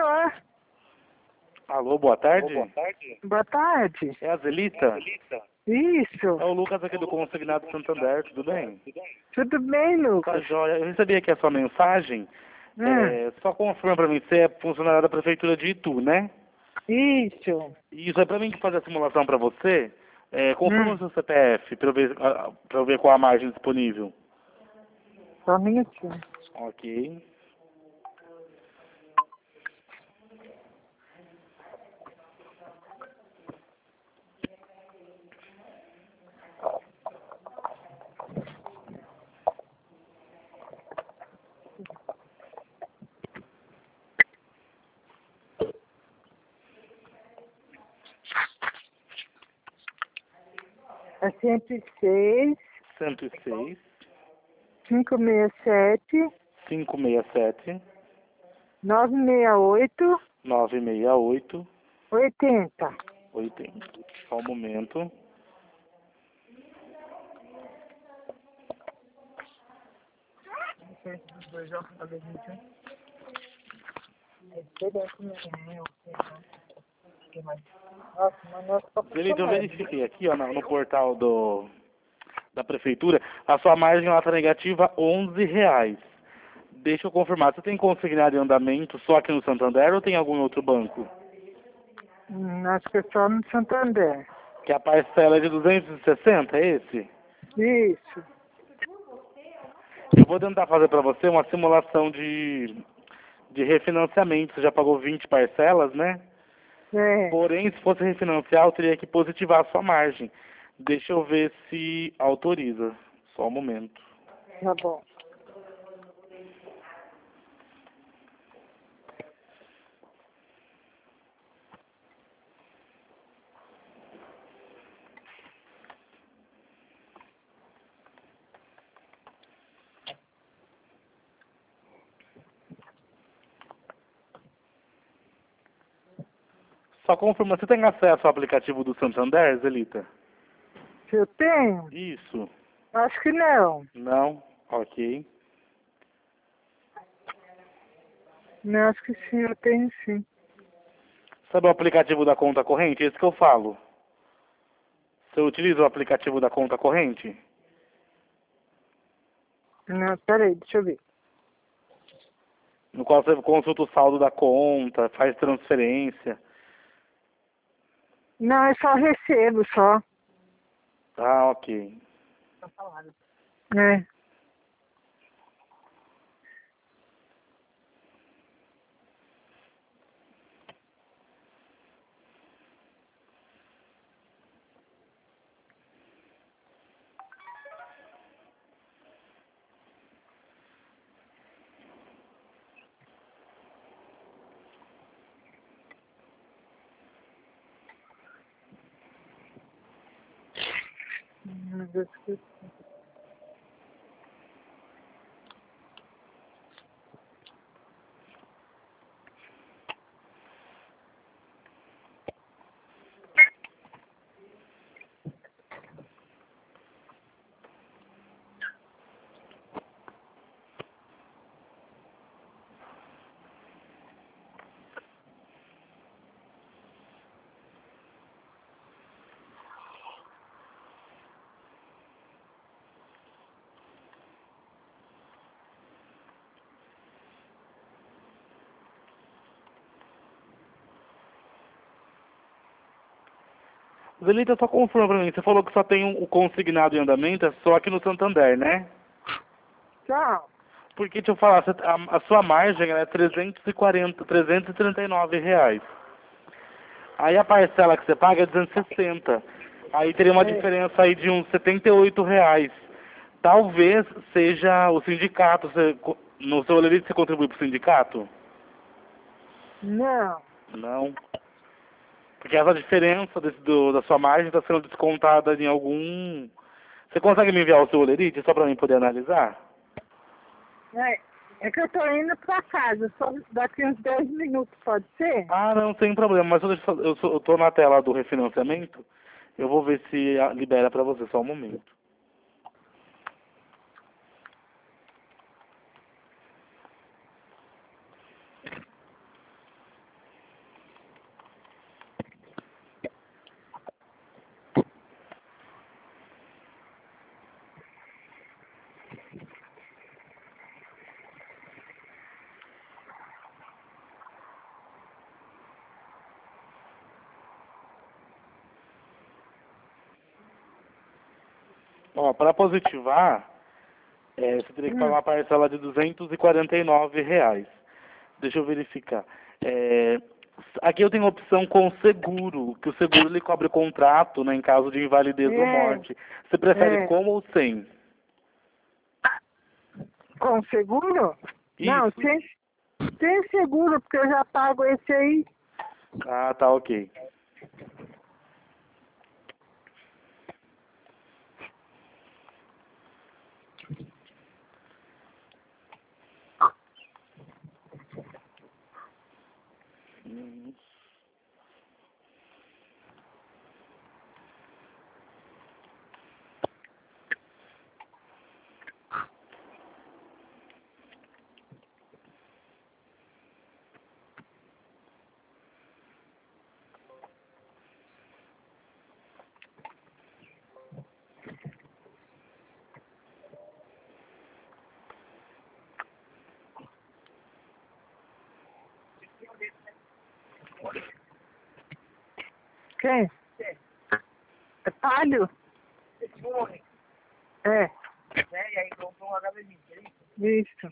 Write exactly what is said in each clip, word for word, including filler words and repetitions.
Alô? Alô, boa tarde. Boa tarde. Boa tarde. É a Zelita? Isso. É o Lucas aqui do Consignado Santander, tudo bem? Tudo bem, Tá Lucas? joia. Eu recebi aqui a sua mensagem. Hum. É, só confirma pra mim, você é funcionário da Prefeitura de Itu, né? Isso. Isso é pra mim que fazer a simulação pra você. É, confirma Hum. o seu C P F pra eu ver, ah, pra eu ver qual a margem disponível. Só um minutinho. Ok. É cento e seis, cento e seis, quinhentos e sessenta e sete, quinhentos e sessenta e sete, novecentos e sessenta e oito, novecentos e sessenta e oito, oitenta. oitenta. Só um momento. Zelita, eu verifiquei aqui, ó, no, no portal do, da prefeitura, a sua margem lá tá negativa onze reais. Deixa eu confirmar, você tem consignado em andamento só aqui no Santander ou tem algum outro banco? Hum, acho que é só no Santander. Que a parcela é de duzentos e sessenta, é esse? Isso. Eu vou tentar fazer para você uma simulação de, de refinanciamento. Você já pagou vinte parcelas, né? É. Porém, se fosse refinanciar, eu teria que positivar a sua margem. Deixa eu ver se autoriza. Só um momento. Tá bom. Só confirma, você tem acesso ao aplicativo do Santander, Zelita? Se eu tenho? Isso. Acho que não. Não? Ok. Não, acho que sim, eu tenho sim. Sabe o aplicativo da conta corrente? Esse que eu falo. Você utiliza o aplicativo da conta corrente? Não, peraí, deixa eu ver. No qual você consulta o saldo da conta, faz transferência. Não, eu só recebo, só. Ah, ok. É. Meu Deus, que... Zelita, só confirma pra mim. Você falou que só tem um- o consignado em andamento, é só aqui no Santander, né? Tchau. Porque, deixa eu falar, você- a, a sua margem ela é trezentos e quarenta, trezentos e trinta e nove reais. Aí a parcela que você paga é duzentos e sessenta. Aí teria uma É. diferença aí de uns setenta e oito reais. Talvez seja o sindicato. Você, co- no seu Olerite você contribui para o sindicato? Não. Não. Porque essa diferença desse, do, da sua margem está sendo descontada em algum... Você consegue me enviar o seu Olerite só para mim poder analisar? É, é que eu tô indo pra casa, só daqui uns dez minutos, pode ser? Ah, não tem problema, mas eu, deixo só- eu, sou- eu tô na tela do refinanciamento, eu vou ver se ah, libera para você, só um momento. Ó, para positivar, é, você teria que pagar Hum. uma parcela de duzentos e quarenta e nove reais. Deixa eu verificar. É, aqui eu tenho a opção com seguro, que o seguro ele cobre o contrato, né, em caso de invalidez ou É, morte. Você prefere é. com ou sem? Com seguro? Não, Isso. sem, sem seguro, porque eu já pago esse aí. Ah, tá, ok. Hum. Quem? É palho? É. Isso.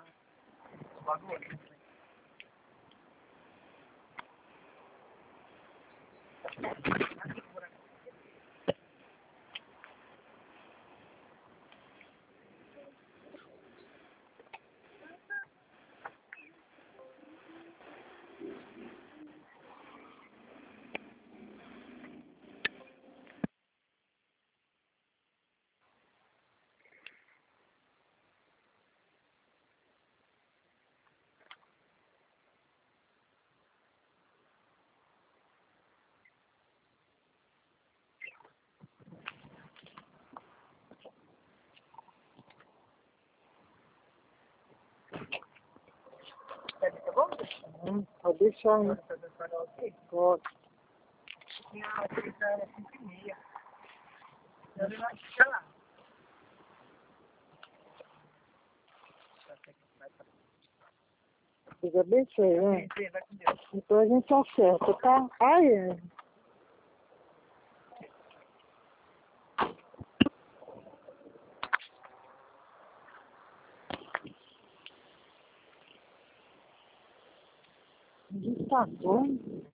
Hum, pode deixar, hein? Pode. Deus abençoe, né? Então a gente acerta, tá? Ai, é. Tá bom.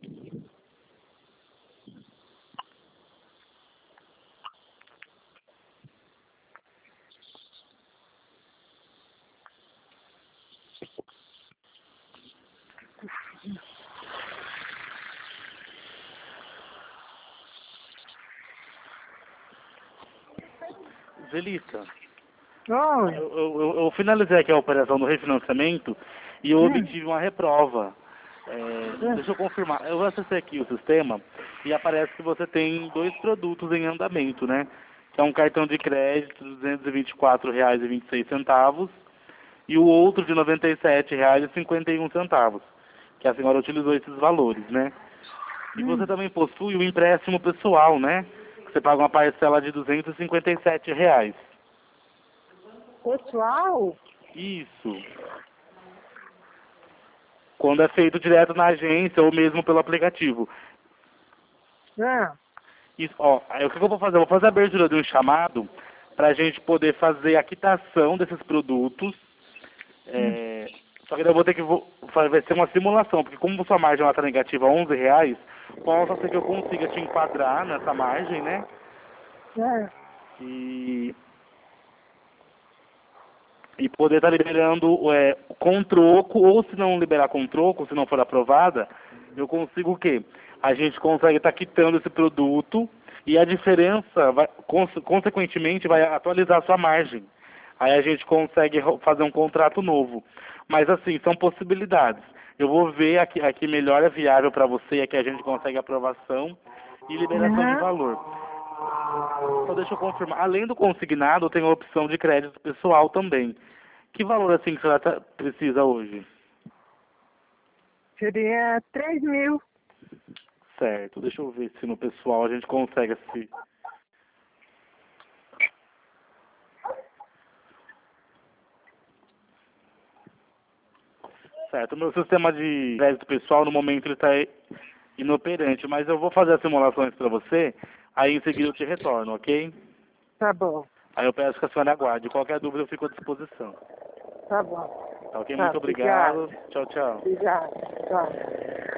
Zelita, Oi. eu, eu, eu- eu finalizei aqui a operação do refinanciamento e eu Hum. obtive uma reprova. É, deixa eu confirmar. Eu acessei aqui o sistema e aparece que você tem dois produtos em andamento, né? Que é um cartão de crédito de duzentos e vinte e quatro reais e vinte e seis centavos e o outro de noventa e sete reais e cinquenta e um centavos, que a senhora utilizou esses valores, né? E você Hum. também possui o empréstimo pessoal, né? Que você paga uma parcela de duzentos e cinquenta e sete reais. Pessoal? Isso. Quando é feito direto na agência ou mesmo pelo aplicativo. Ah. Isso, ó, aí o que eu vou fazer? Eu vou fazer a abertura de um chamado para a gente poder fazer a quitação desses produtos. Hum. É, só que daí eu vou ter que vo- fa- vai ser uma simulação, porque como sua margem está negativa a onze reais, possa ser que eu consiga te enquadrar nessa margem, né? É. E, e poder estar liberando é, com troco, ou se não liberar com troco, se não for aprovada, eu consigo o quê? A gente consegue estar quitando esse produto e a diferença, vai, cons- consequentemente, vai atualizar a sua margem. Aí a gente consegue ro- fazer um contrato novo. Mas assim, são possibilidades. Eu vou ver aqui, aqui melhor é viável para você, aqui a gente consegue aprovação e liberação de Uhum. valor. Só deixa eu confirmar. Além do consignado, tem a opção de crédito pessoal também. Que valor assim que você tá- precisa hoje? Seria três mil. Certo. Deixa eu ver se no pessoal a gente consegue esse. Certo. O meu sistema de crédito pessoal no momento ele está inoperante, mas eu vou fazer as simulações para você. Aí em seguida eu te retorno, ok? Tá bom. Aí eu peço que a senhora aguarde. Qualquer dúvida eu fico à disposição. Tá bom. Tá ok? Tá, Muito obrigado. obrigado. Tchau, tchau. Obrigado. Tchau.